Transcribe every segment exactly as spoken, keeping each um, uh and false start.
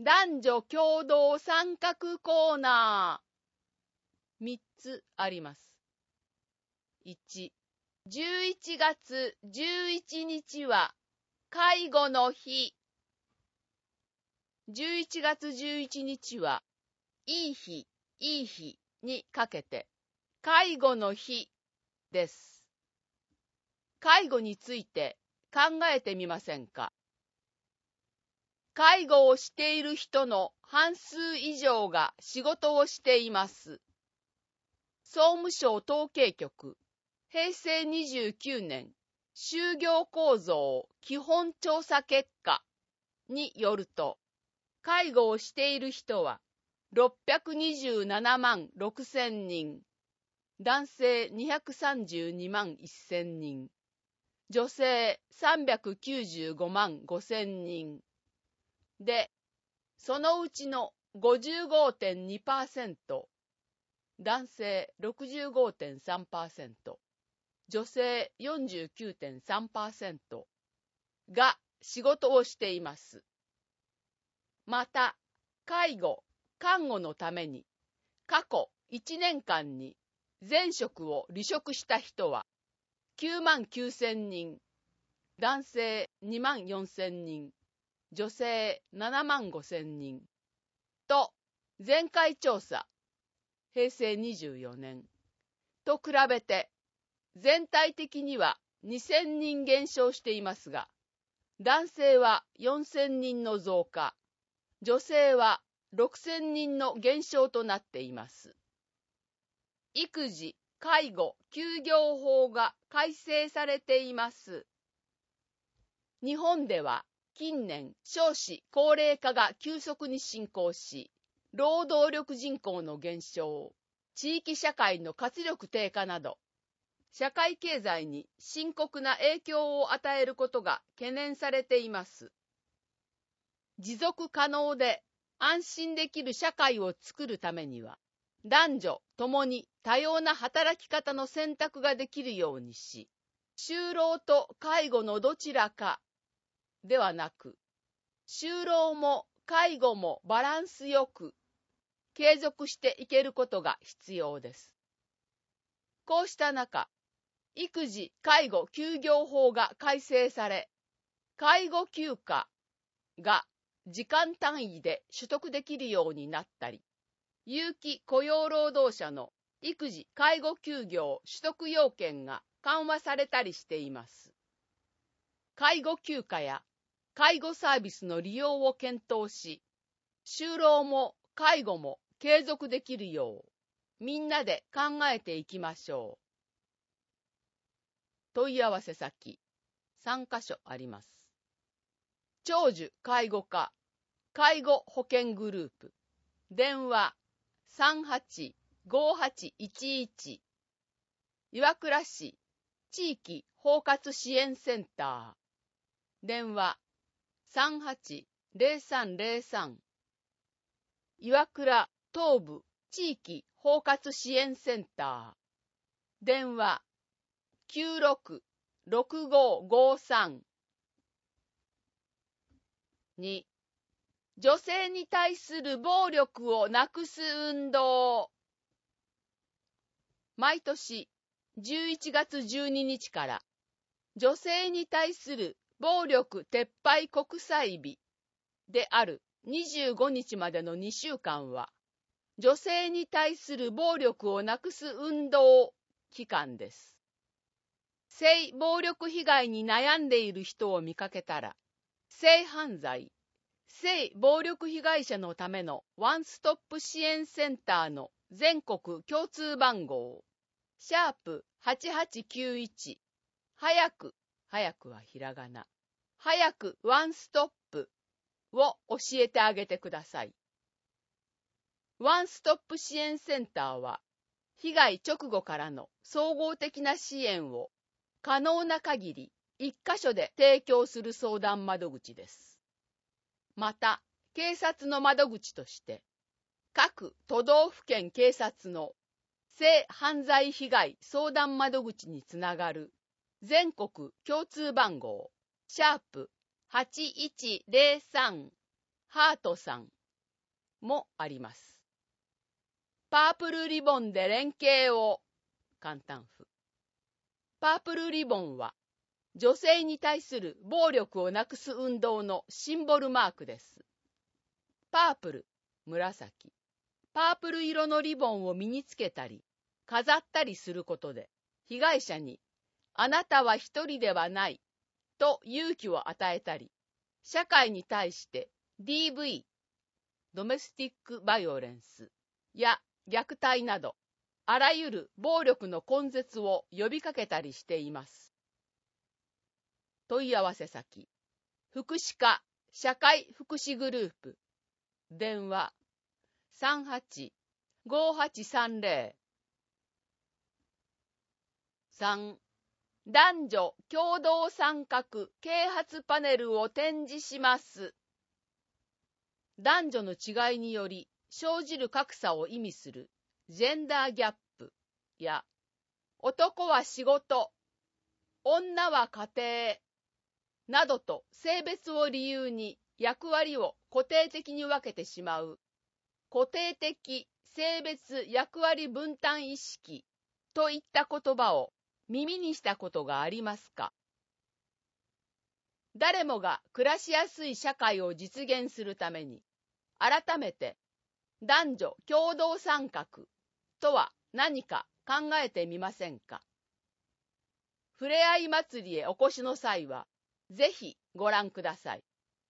男女共同参画コーナー。みっつあります。いち、じゅういちがつじゅういちにちは介護の日。じゅういちがつじゅういちにちはいい日、いい日にかけて介護の日です。介護について考えてみませんか？介護をしている人の半数以上が仕事をしています。総務省統計局、へいせいにじゅうきゅうねん就業構造基本調査結果によると、介護をしている人はろっぴゃくにじゅうななまんろくせんにん、男性にひゃくさんじゅうにまんせんにん、女性さんびゃくきゅうじゅうごまんごせんにんで、そのうちの ごじゅうごてんにパーセント、男性 ろくじゅうごてんさんパーセント、女性 よんじゅうきゅうてんさんパーセント が仕事をしています。また、介護・看護のために過去いちねんかんに全職を離職した人はきゅうまんきゅうせんにん、男性にまんよんせんにん、女性ななまんごせんにんと、前回調査へいせいにじゅうよねんと比べて全体的にはにせんにん減少していますが、男性はよんせんにんの増加、女性はろくせんにんの減少となっています。育児・介護・休業法が改正されています。日本では近年少子高齢化が急速に進行し、労働力人口の減少、地域社会の活力低下など、社会経済に深刻な影響を与えることが懸念されています。持続可能で安心できる社会を作るためには、男女ともに多様な働き方の選択ができるようにし、就労と介護のどちらかではなく、就労も介護もバランスよく継続していけることが必要です。こうした中、育児・介護休業法が改正され、介護休暇が時間単位で取得できるようになったり、有期雇用労働者の育児・介護休業取得要件が緩和されたりしています。介護休暇や介護サービスの利用を検討し、就労も介護も継続できるよう、みんなで考えていきましょう。問い合わせ先、さんかしょあります。長寿介護課介護保険グループ、電話 さんはちごはちいちいち、岩倉市地域包括支援センター、電話 さんはちゼロさんゼロさん、岩倉東部地域包括支援センター、電話きゅうろくろくごごさん。に、女性に対する暴力をなくす運動。毎年じゅういちがつじゅうににちから女性に対する暴力撤廃国際日であるにじゅうごにちまでのにしゅうかんは、女性に対する暴力をなくす運動期間です。性暴力被害に悩んでいる人を見かけたら、性犯罪、性暴力被害者のためのワンストップ支援センターの全国共通番号、シャープはちはちきゅういち、早く、早くはひらがな、早くワンストップを教えてあげてください。ワンストップ支援センターは、被害直後からの総合的な支援を可能な限り一箇所で提供する相談窓口です。また、警察の窓口として、各都道府県警察の性犯罪被害相談窓口につながる全国共通番号、シャープはちいちゼロさん、 ハートさんもあります。パープルリボンで連携を簡単符。パープルリボンは女性に対する暴力をなくす運動のシンボルマークです。パープル、紫。パープル色のリボンを身につけたり、飾ったりすることで、被害者に、あなたは一人ではない、と勇気を与えたり、社会に対して ディーブイ、ドメスティックバイオレンスや虐待など、あらゆる暴力の根絶を呼びかけたりしています。問い合わせ先、福祉課社会福祉グループ、電話 さんはちごはちさんゼロ。さん. 男女共同参画啓発パネルを展示します。男女の違いにより生じる格差を意味するジェンダーギャップや、男は仕事、女は家庭などと性別を理由に役割を固定的に分けてしまう固定的性別役割分担意識といった言葉を耳にしたことがありますか？誰もが暮らしやすい社会を実現するために、改めて男女共同参画とは何か考えてみませんか？ふれあい祭りへお越しの際は、ぜひご覧ください。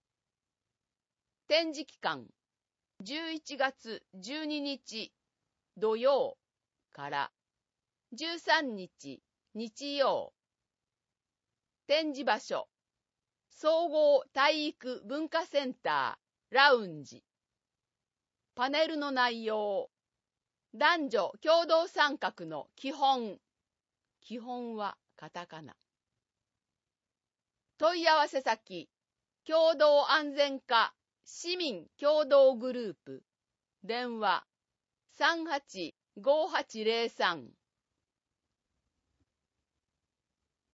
展示期間、じゅういちがつじゅうににち土曜からじゅうさんにち日曜。展示場所、総合体育文化センターラウンジ。パネルの内容、男女共同参画の基本。基本はカタカナ。問い合わせ先、共同安全課市民共同グループ。電話 さんはちごはちゼロさん